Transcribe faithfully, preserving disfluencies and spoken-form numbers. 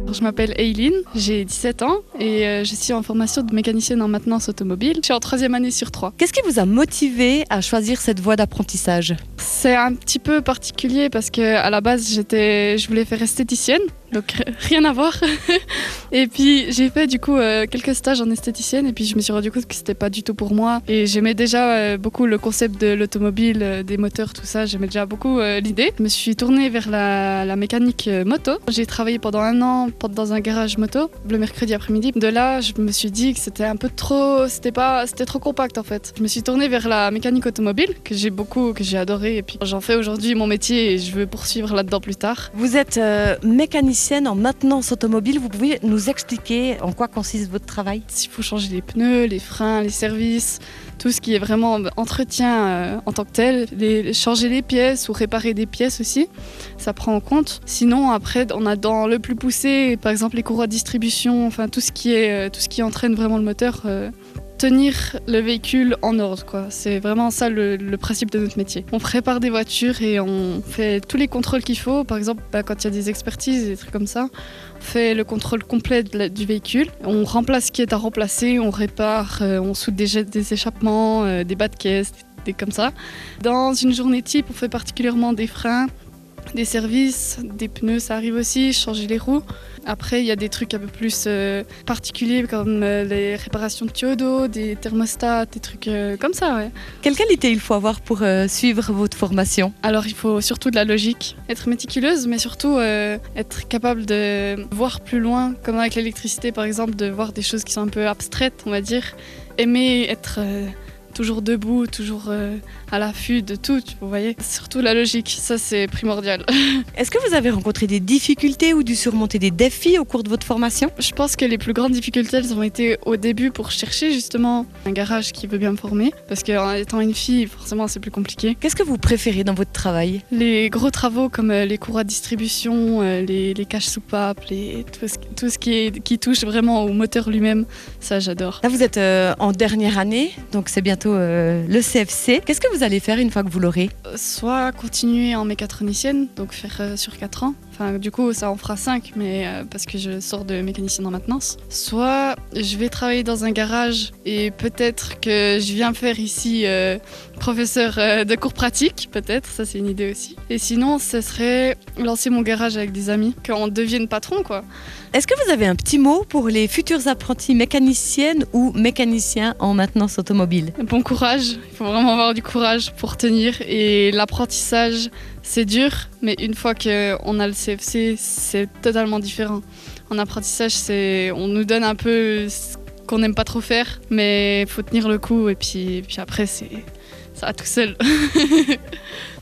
Je m'appelle Eileen, j'ai dix-sept ans et euh, je suis en formation de mécanicienne en maintenance automobile. Je suis en troisième année sur trois. Qu'est-ce qui vous a motivé à choisir cette voie d'apprentissage? C'est un petit peu particulier parce qu'à la base, j'étais, je voulais faire esthéticienne, donc rien à voir. Et puis j'ai fait du coup euh, quelques stages en esthéticienne et puis je me suis rendu compte que c'était pas du tout pour moi. Et j'aimais déjà euh, beaucoup le concept de l'automobile, euh, des moteurs, tout ça. J'aimais déjà beaucoup euh, l'idée. Je me suis tournée vers la, la mécanique euh, moto. J'ai travaillé pendant un an dans un garage moto le mercredi après-midi. De là, je me suis dit que c'était un peu trop, c'était pas, c'était trop compact en fait. Je me suis tournée vers la mécanique automobile que j'ai beaucoup, que j'ai adoré et puis j'en fais aujourd'hui mon métier et je veux poursuivre là-dedans plus tard. Vous êtes euh, mécanicienne en maintenance automobile. Vous pouvez nous expliquer en quoi consiste votre travail? Il faut changer les pneus, les freins, les services, tout ce qui est vraiment entretien euh, en tant que tel, les, changer les pièces ou réparer des pièces aussi, ça prend en compte. Sinon après on a dans le plus poussé, par exemple les courroies de distribution, enfin tout ce qui est, euh, tout ce qui entraîne vraiment le moteur. Euh, tenir le véhicule en ordre, quoi. C'est vraiment ça le, le principe de notre métier. On prépare des voitures et on fait tous les contrôles qu'il faut. Par exemple, bah, quand il y a des expertises, des trucs comme ça, on fait le contrôle complet de la, du véhicule. On remplace ce qui est à remplacer, on répare, euh, on soude des, des échappements, euh, des bas de caisse, des, des comme ça. Dans une journée type, on fait particulièrement des freins, des services, des pneus, ça arrive aussi, changer les roues. Après, il y a des trucs un peu plus euh, particuliers comme euh, les réparations de tuyaux d'eau, des thermostats, des trucs euh, comme ça. Ouais. Quelle qualité il faut avoir pour euh, suivre votre formation? Alors, il faut surtout de la logique, être méticuleuse, mais surtout euh, être capable de voir plus loin, comme avec l'électricité par exemple, de voir des choses qui sont un peu abstraites, on va dire. Aimer être... Euh, toujours debout, toujours euh, à l'affût de tout, vous voyez. Surtout la logique, ça c'est primordial. Est-ce que vous avez rencontré des difficultés ou dû surmonter des défis au cours de votre formation? Je pense que les plus grandes difficultés, elles ont été au début pour chercher justement un garage qui veut bien me former. Parce qu'en étant une fille, forcément c'est plus compliqué. Qu'est-ce que vous préférez dans votre travail? Les gros travaux comme les courroies de distribution, les, les caches soupapes, les, tout ce, tout ce qui, est, qui touche vraiment au moteur lui-même, ça j'adore. Là vous êtes euh, en dernière année, donc c'est bientôt euh, le C F C. Qu'est-ce que vous allez faire une fois que vous l'aurez? Soit continuer en mécatronicienne, donc faire euh, sur quatre ans. Enfin, du coup, ça en fera cinq, mais euh, parce que je sors de mécanicienne en maintenance. Soit je vais travailler dans un garage et peut-être que je viens faire ici euh, professeur euh, de cours pratiques, peut-être, ça c'est une idée aussi. Et sinon, ce serait lancer mon garage avec des amis, qu'on devienne patron, quoi. Est-ce que vous avez un petit mot pour les futurs apprentis mécaniciennes ou mécaniciens en maintenance automobile? Bon courage, il faut vraiment avoir du courage pour tenir et l'apprentissage, c'est dur, mais une fois qu'on a le C F C, c'est totalement différent. En apprentissage, c'est, on nous donne un peu ce qu'on n'aime pas trop faire, mais il faut tenir le coup et puis, et puis après, c'est, ça va tout seul.